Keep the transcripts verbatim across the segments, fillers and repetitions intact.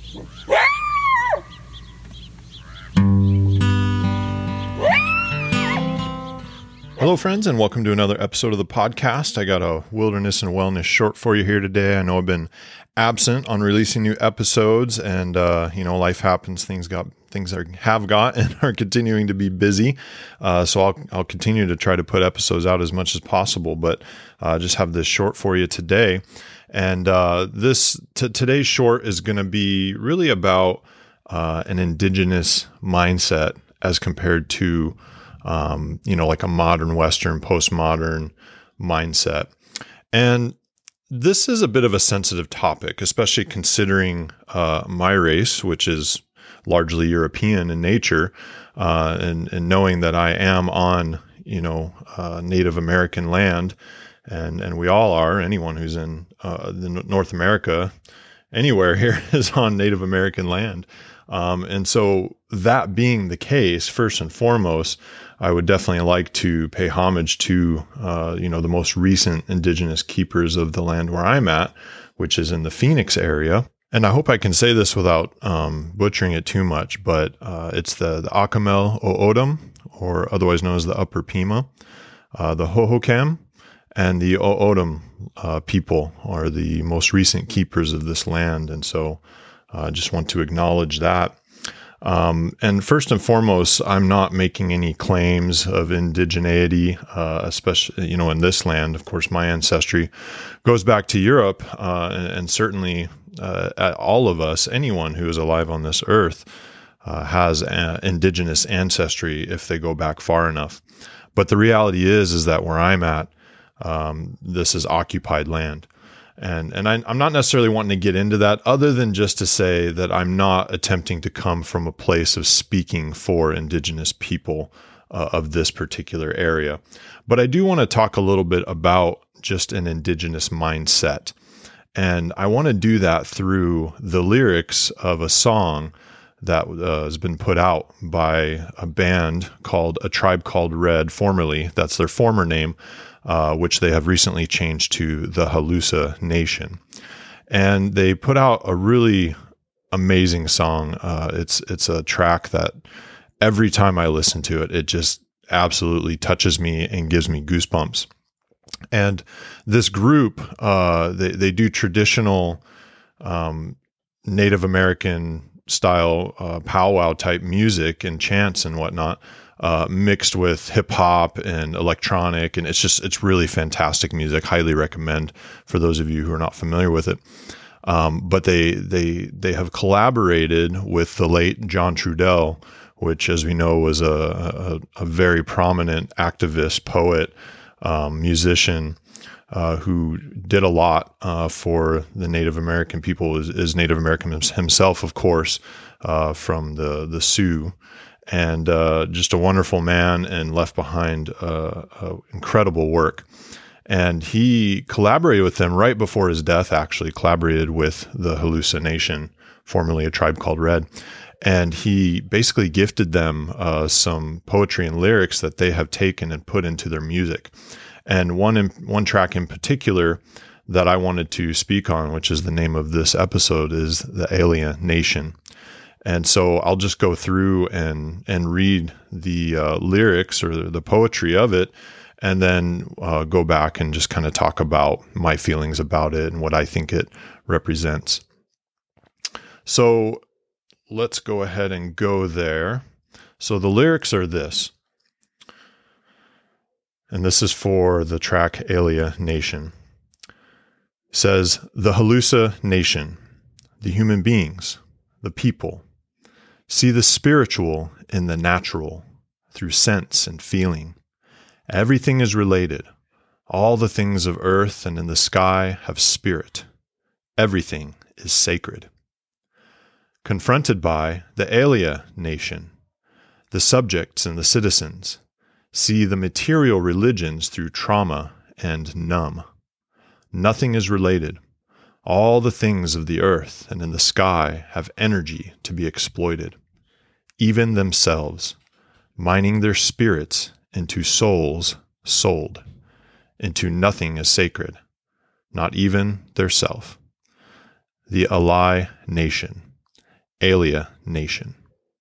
Hello, friends, and welcome to another episode of the podcast. I got a wilderness and wellness short for you here today. I know I've been absent on releasing new episodes, and uh, you know, life happens. Things got things are have got and are continuing to be busy. Uh, so I'll I'll continue to try to put episodes out as much as possible, but uh, just have this short for you today. And uh, this t- today's short is going to be really about uh, an indigenous mindset as compared to Um, you know, like a modern Western postmodern mindset. And this is a bit of a sensitive topic, especially considering uh, my race, which is largely European in nature, uh, and, and knowing that I am on, you know, uh, Native American land, and, and we all are. Anyone who's in uh, the North America, anywhere here is on Native American land. Um, and so that being the case, first and foremost, I would definitely like to pay homage to, uh, you know, the most recent indigenous keepers of the land where I'm at, which is in the Phoenix area. And I hope I can say this without um, butchering it too much, but uh, it's the, the Akimel O'odham, or otherwise known as the Upper Pima, uh, the Hohokam, and the O'odham uh, people are the most recent keepers of this land. And so I uh, just want to acknowledge that. Um, and first and foremost, I'm not making any claims of indigeneity, uh, especially, you know, in this land. Of course, my ancestry goes back to Europe, uh, and, and certainly uh, all of us, anyone who is alive on this earth, uh, has a, indigenous ancestry if they go back far enough. But the reality is, is that where I'm at, um, this is occupied land. And and I, I'm not necessarily wanting to get into that other than just to say that I'm not attempting to come from a place of speaking for indigenous people uh, of this particular area. But I do want to talk a little bit about just an indigenous mindset. And I want to do that through the lyrics of a song that uh, has been put out by a band called A Tribe Called Red, formerly, that's their former name, Uh, which they have recently changed to the Halusa Nation. And they put out a really amazing song. Uh, it's it's a track that every time I listen to it, it just absolutely touches me and gives me goosebumps. And this group, uh, they, they do traditional um, Native American style uh, powwow type music and chants and whatnot, Uh, mixed with hip hop and electronic. And it's just, it's really fantastic music. Highly recommend for those of you who are not familiar with it. Um, but they, they, they have collaborated with the late John Trudell, which, as we know, was a, a, a very prominent activist, poet, um, musician, uh, who did a lot, uh, for the Native American people, is, is Native American himself, of course, uh, from the, the Sioux. And uh, just a wonderful man, and left behind uh, uh, incredible work. And he collaborated with them right before his death, actually collaborated with the Halusa Nation, formerly A Tribe Called Red. And he basically gifted them uh, some poetry and lyrics that they have taken and put into their music. And one, in, one track in particular that I wanted to speak on, which is the name of this episode, is the Alia Nation. And so I'll just go through and and read the uh, lyrics or the poetry of it, and then uh, go back and just kind of talk about my feelings about it and what I think it represents. So let's go ahead and go there. So the lyrics are this, and this is for the track Alia Nation. It says, the Halusa Nation, the human beings, the people, see the spiritual in the natural through sense and feeling. Everything is related. All the things of earth and in the sky have spirit. Everything is sacred. Confronted by the Alia Nation, the subjects and the citizens see the material religions through trauma and numb. Nothing is related. All the things of the earth and in the sky have energy to be exploited. Even themselves, mining their spirits into souls sold, into nothing is sacred, not even their self. The Alai Nation, Alia Nation.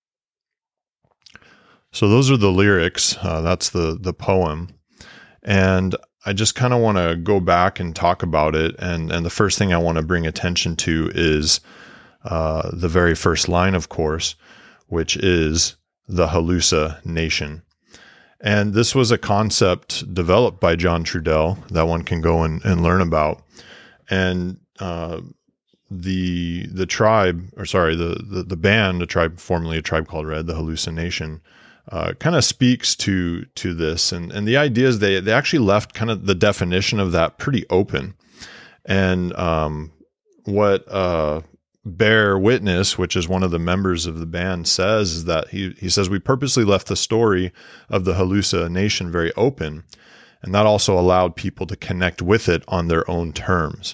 So those are the lyrics. Uh, that's the the poem. And I just kind of want to go back and talk about it. And, and the first thing I want to bring attention to is uh, the very first line, of course, which is the Halusa Nation. And this was a concept developed by John Trudell that one can go and, and learn about. And uh, the the tribe, or sorry, the, the, the band, a tribe, formerly a tribe called Red, the Halusa Nation, Uh, kind of speaks to to this, and and the idea is they they actually left kind of the definition of that pretty open, and um, what uh, Bear Witness, which is one of the members of the band, says is that he he says we purposely left the story of the Halusa Nation very open, and that also allowed people to connect with it on their own terms,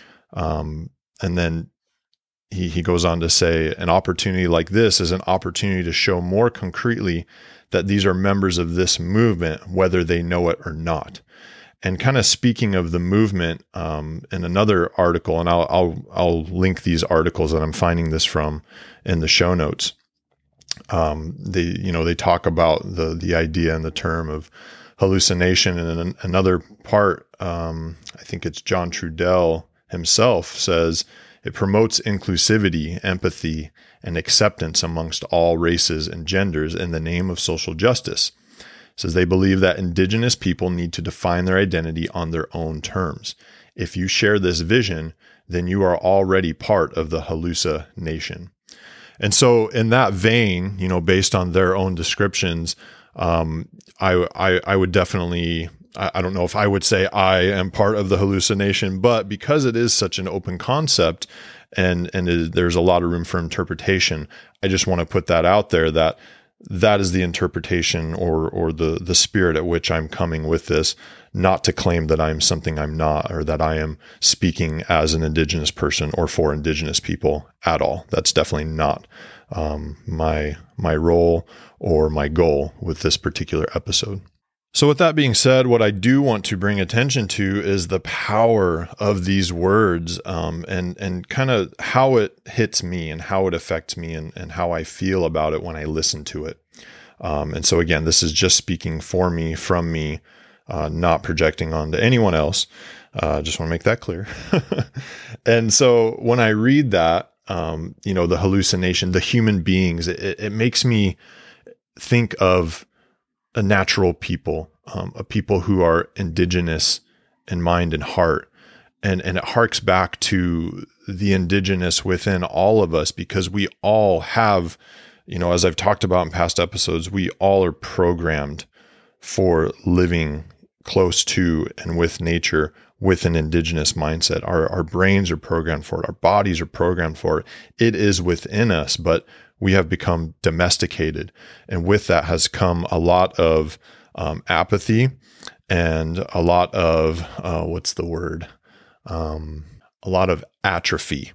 um, and then. He he goes on to say, an opportunity like this is an opportunity to show more concretely that these are members of this movement, whether they know it or not. And kind of speaking of the movement, um, in another article, and I'll I'll I'll link these articles that I'm finding this from in the show notes. Um, they you know they talk about the the idea and the term of hallucination, and in another part, um, I think it's John Trudell himself says. It promotes inclusivity, empathy, and acceptance amongst all races and genders in the name of social justice. It says they believe that indigenous people need to define their identity on their own terms. If you share this vision, then you are already part of the Halusa Nation. And so in that vein, you know, based on their own descriptions, um, I, I, I would definitely... I don't know if I would say I am part of the Halusa Nation, but because it is such an open concept and, and it, there's a lot of room for interpretation, I just want to put that out there that that is the interpretation or, or the, the spirit at which I'm coming with this, not to claim that I'm something I'm not, or that I am speaking as an Indigenous person or for Indigenous people at all. That's definitely not um, my, my role or my goal with this particular episode. So with that being said, what I do want to bring attention to is the power of these words, um, and, and kind of how it hits me and how it affects me and, and how I feel about it when I listen to it. Um, and so again, this is just speaking for me, from me, uh, not projecting onto anyone else. Uh, just want to make that clear. And so when I read that, um, you know, the hallucination, the human beings, it, it makes me think of a natural people, um, a people who are indigenous in mind and heart. And, and it harks back to the indigenous within all of us, because we all have, you know, as I've talked about in past episodes, we all are programmed for living close to and with nature with an indigenous mindset. Our, our brains are programmed for it. Our bodies are programmed for it. It is within us, but we have become domesticated. And with that has come a lot of um, apathy and a lot of, uh, what's the word? Um, a lot of atrophy.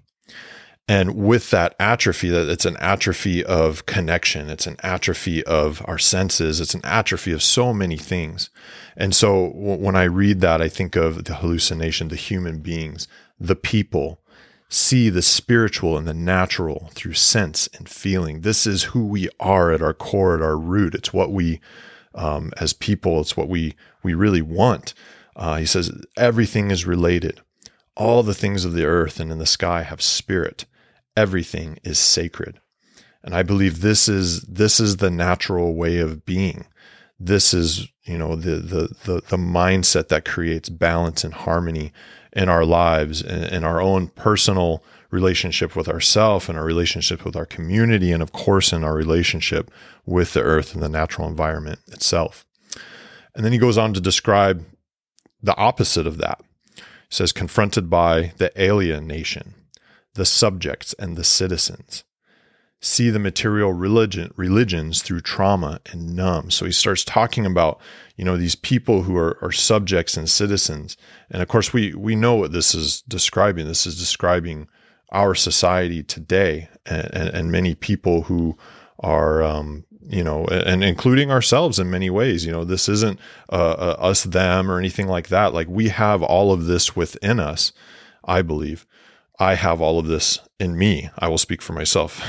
And with that atrophy, that it's an atrophy of connection. It's an atrophy of our senses. It's an atrophy of so many things. And so w- when I read that, I think of the hallucination, the human beings, the people, see the spiritual and the natural through sense and feeling. This is who we are at our core, at our root. It's what we, um, as people, it's what we, we really want. Uh, he says, everything is related. All the things of the earth and in the sky have spirit. Everything is sacred. And I believe this is, this is the natural way of being. This is, you know, the, the, the, the mindset that creates balance and harmony in our lives and in our own personal relationship with ourselves and our relationship with our community. And of course, in our relationship with the earth and the natural environment itself. And then he goes on to describe the opposite of that. He says, confronted by the alien nation, the subjects and the citizens, see the material religion, religions through trauma and numb. So he starts talking about, you know, these people who are, are subjects and citizens. And of course, we, we know what this is describing. This is describing our society today, and, and, and many people who are, um, you know, and including ourselves in many ways. You know, this isn't uh, uh, us, them, or anything like that. Like, we have all of this within us, I believe. I have all of this in me. I will speak for myself,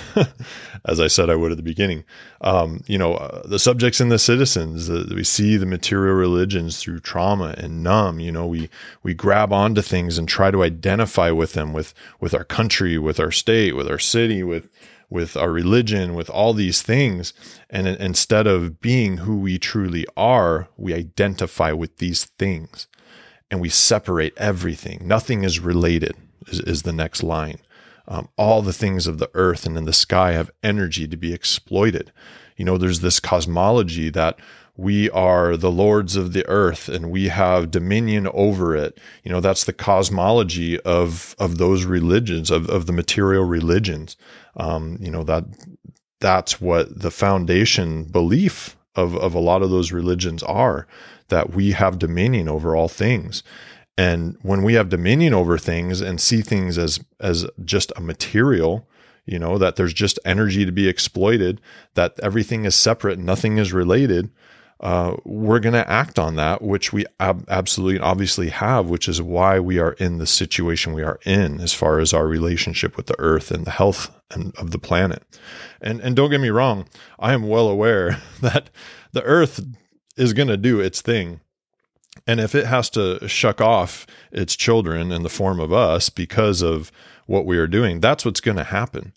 as I said I would at the beginning. Um, you know, uh, the subjects and the citizens, the, we see the material religions through trauma and numb. You know, we we grab onto things and try to identify with them, with with our country, with our state, with our city, with with our religion, with all these things. And instead of being who we truly are, we identify with these things and we separate everything. Nothing is related. Is, is the next line. Um, all the things of the earth and in the sky have energy to be exploited. You know, there's this cosmology that we are the lords of the earth and we have dominion over it. You know, that's the cosmology of of those religions, of, of the material religions. Um, you know, that that's what the foundation belief of, of a lot of those religions are, that we have dominion over all things. And when we have dominion over things and see things as, as just a material, you know, that there's just energy to be exploited, that everything is separate, nothing is related, uh, we're going to act on that, which we ab- absolutely obviously have, which is why we are in the situation we are in as far as our relationship with the earth and the health and, of the planet. And, and don't get me wrong, I am well aware that the earth is going to do its thing. And if it has to shuck off its children in the form of us because of what we are doing, that's what's going to happen.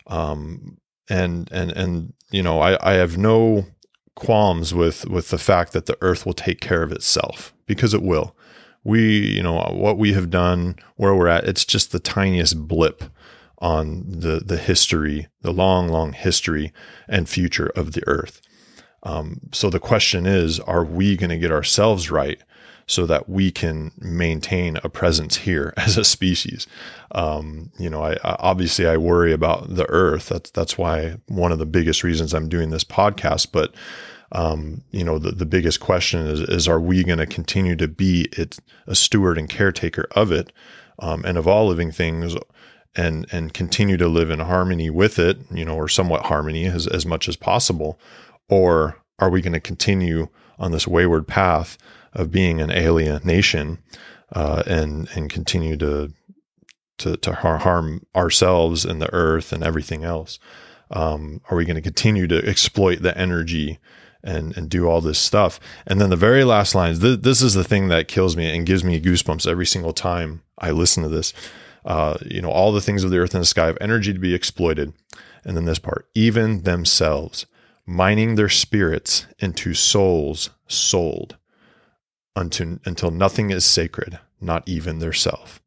Um, and, and, and, you know, I, I have no qualms with, with the fact that the earth will take care of itself, because it will. We, you know, what we have done, where we're at, it's just the tiniest blip on the, the history, the long, long history and future of the earth. Um, so the question is, are we going to get ourselves right so that we can maintain a presence here as a species? Um, you know, I, I obviously I worry about the earth. That's, that's why one of the biggest reasons I'm doing this podcast. But, um, you know, the, the biggest question is, is, are we going to continue to be it, a steward and caretaker of it, um, and of all living things, and, and continue to live in harmony with it, you know, or somewhat harmony as, as much as possible? Or are we going to continue on this wayward path of being an alien nation, uh, and and continue to to to harm ourselves and the earth and everything else? Um, are we going to continue to exploit the energy and and do all this stuff? And then the very last lines. Th- this is the thing that kills me and gives me goosebumps every single time I listen to this. Uh, you know, all the things of the earth and the sky have energy to be exploited. And then this part, even themselves, mining their spirits into souls sold unto, until nothing is sacred, not even their self.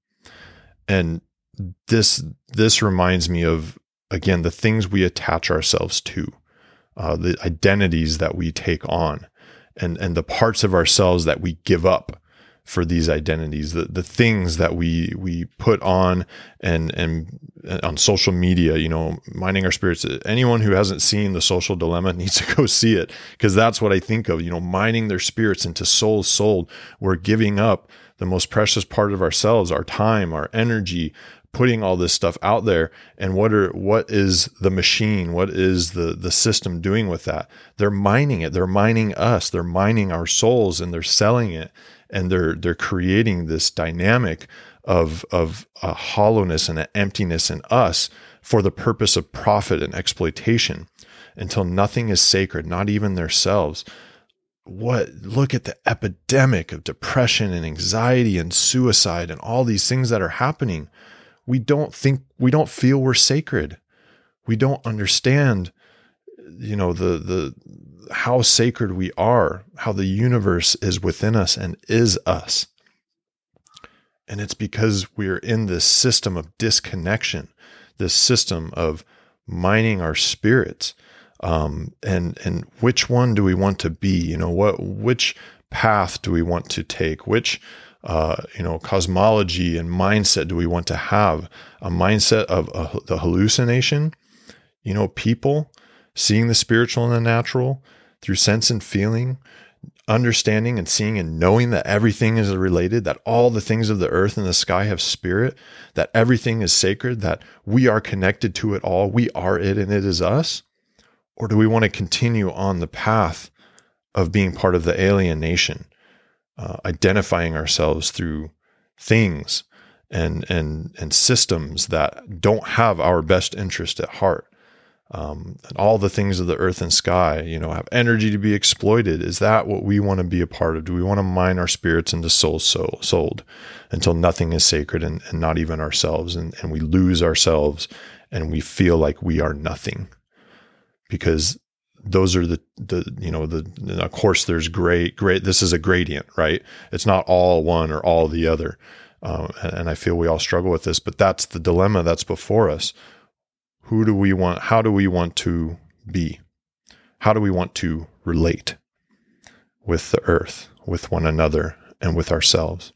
And this, this reminds me of, again, the things we attach ourselves to, uh, the identities that we take on, and, and the parts of ourselves that we give up for these identities, the, the things that we, we put on and, and on social media, you know, mining our spirits. Anyone who hasn't seen The Social Dilemma needs to go see it, because that's what I think of, you know, mining their spirits into souls sold. We're giving up the most precious part of ourselves, our time, our energy, putting all this stuff out there. And what are, what is the machine? What is the, the system doing with that? They're mining it. They're mining us. They're mining our souls, and they're selling it. And they're, they're creating this dynamic of, of a hollowness and an emptiness in us for the purpose of profit and exploitation, until nothing is sacred, not even themselves. What, look at the epidemic of depression and anxiety and suicide and all these things that are happening. We don't think, we don't feel we're sacred. We don't understand, you know, the, the, how sacred we are, how the universe is within us and is us. And it's because we're in this system of disconnection, this system of mining our spirits. Um, and, and which one do we want to be? You know, what, which path do we want to take? Which, uh, you know, cosmology and mindset do we want to have? A mindset of uh, the hallucination, you know, people seeing the spiritual and the natural through sense and feeling, understanding and seeing and knowing that everything is related, that all the things of the earth and the sky have spirit, that everything is sacred, that we are connected to it all. We are it and it is us. Or do we want to continue on the path of being part of the alien nation, uh, identifying ourselves through things and and and systems that don't have our best interest at heart. Um, and all the things of the earth and sky, you know, have energy to be exploited. Is that what we want to be a part of? Do we want to mine our spirits into souls so, sold until nothing is sacred and, and not even ourselves, and, and we lose ourselves and we feel like we are nothing? Because those are the, the, you know, the, of course there's great, great, this is a gradient, right? It's not all one or all the other. Uh, and, and I feel we all struggle with this, but that's the dilemma that's before us. Who do we want? How do we want to be? How do we want to relate with the earth, with one another, and with ourselves?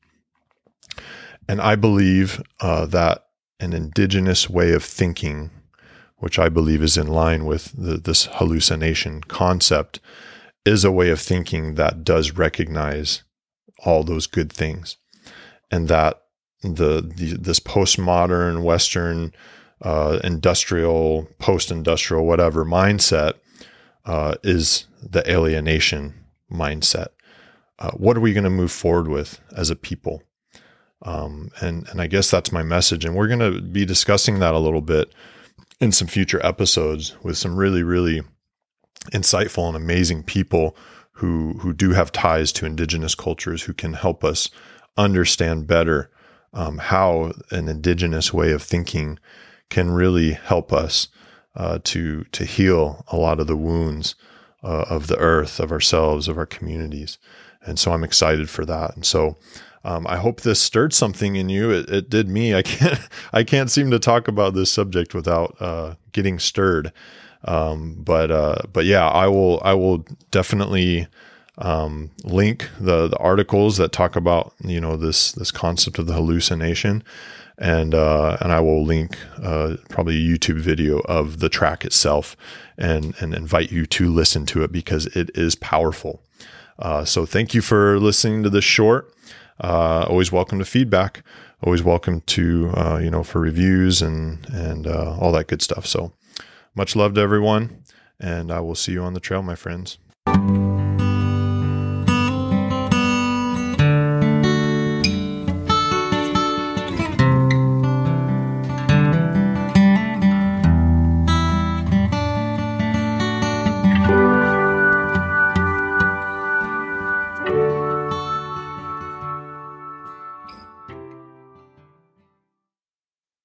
And I believe uh, that an indigenous way of thinking, which I believe is in line with the, this hallucination concept, is a way of thinking that does recognize all those good things, and that the, the this postmodern Western Uh, industrial, post-industrial, whatever mindset uh, is the alienation mindset. Uh, what are we going to move forward with as a people? Um, and and I guess that's my message. And we're going to be discussing that a little bit in some future episodes with some really, really insightful and amazing people who who do have ties to indigenous cultures, who can help us understand better um, how an indigenous way of thinking can really help us uh, to to heal a lot of the wounds uh, of the earth, of ourselves, of our communities. And so I'm excited for that. And so um, I hope this stirred something in you. It, it did me. I can't I can't seem to talk about this subject without uh, getting stirred. Um, but uh, but yeah, I will I will definitely um, link the the articles that talk about, you know, this this concept of the hallucination. And uh, and I will link uh, probably a YouTube video of the track itself, and and invite you to listen to it because it is powerful. Uh, so thank you for listening to this short. Uh, always welcome to feedback. Always welcome to uh, you know for reviews and and uh, all that good stuff. So much love to everyone, and I will see you on the trail, my friends.